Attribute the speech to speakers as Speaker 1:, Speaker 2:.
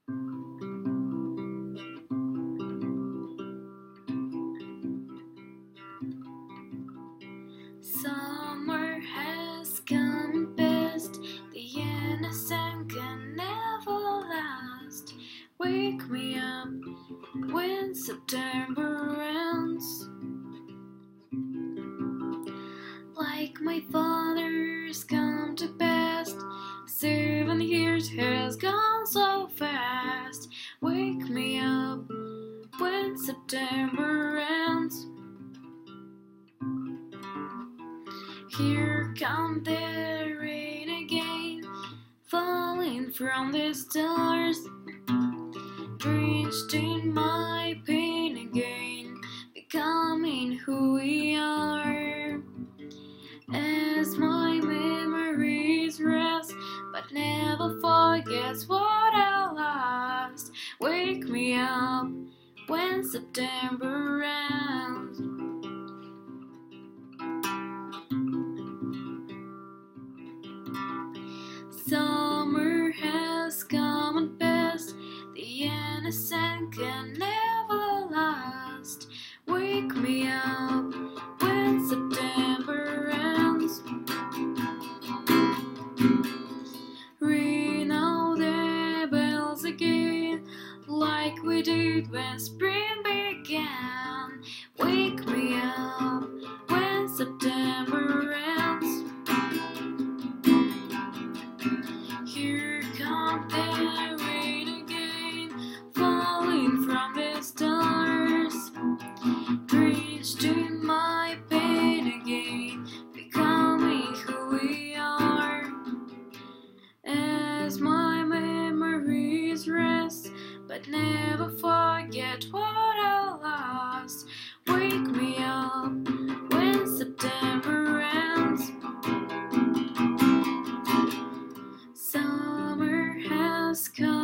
Speaker 1: Summer has come and passed, the innocent can never last. Wake me up when September ends. Like my father's come to pass, 7 years has gone so fast. Wake me up when September ends. Here come the rain again, falling from the stars, drenched in my pain again, becoming who we are. As my memories rest, but never forgets what I lost. Wake me up when September ends. Summer has come and passed, the innocent can never last. Wake me up when September ends. Ring out the bells again, like we did when spring began. Wake me up when September ends. Here comes the rain again, falling from the stars, drenched in my pain again, becoming who we are. As my memories rest, but never forget what I lost. Wake me up when September ends. Summer has come